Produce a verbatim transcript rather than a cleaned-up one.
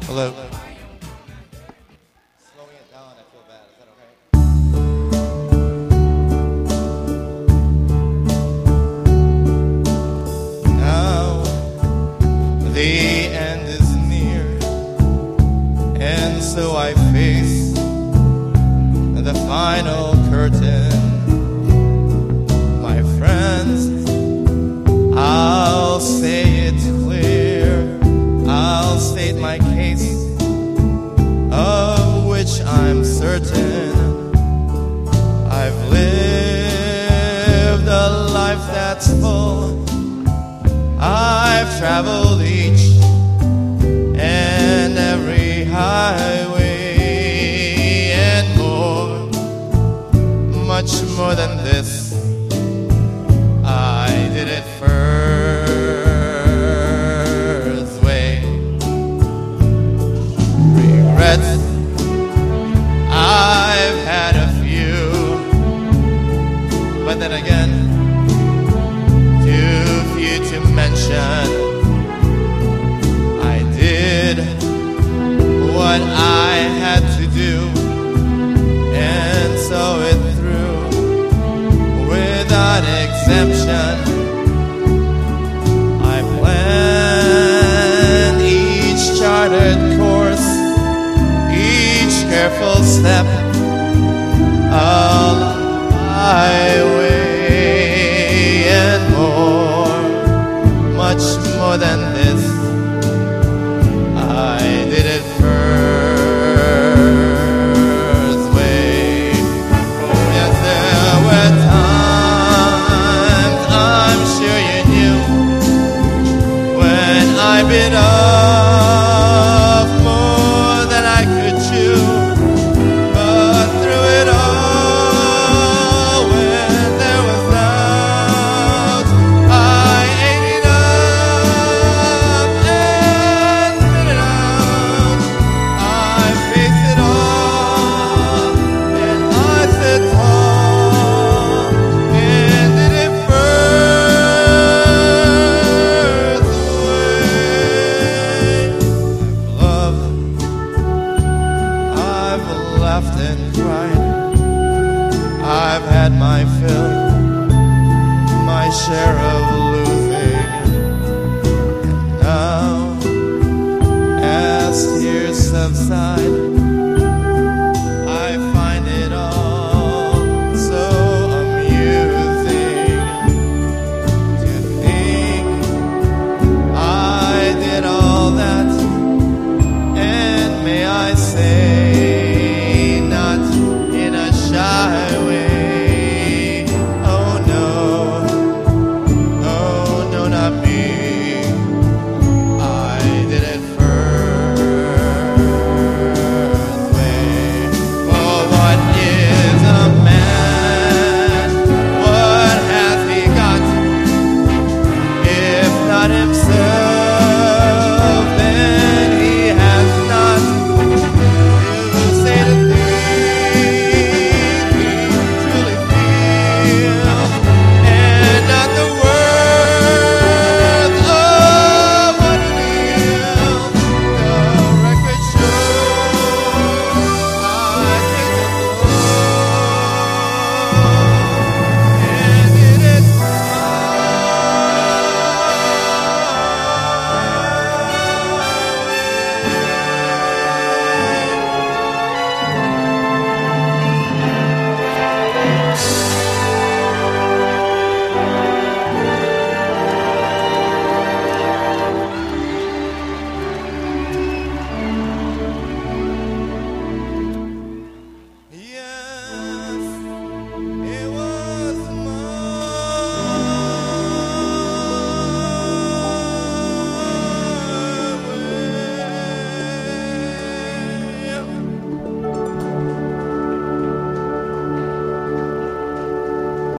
Hello. Slowing it down, I feel bad. Is that okay? Now the end is near, and so I face the final curtain. My friends, I'll say it clear, I'll state my case, of which I'm certain. I've lived a life that's full, I've traveled each and every highway and more, much more than this. I did it first way. Regrets, I've had a few, but then again, too few to mention. I did what I had to do and saw it through without exemption. I planned each charted course, each careful step along my way, and more, much more than this. I did it first way. Oh yes, there were times, I'm sure you knew, when I bit off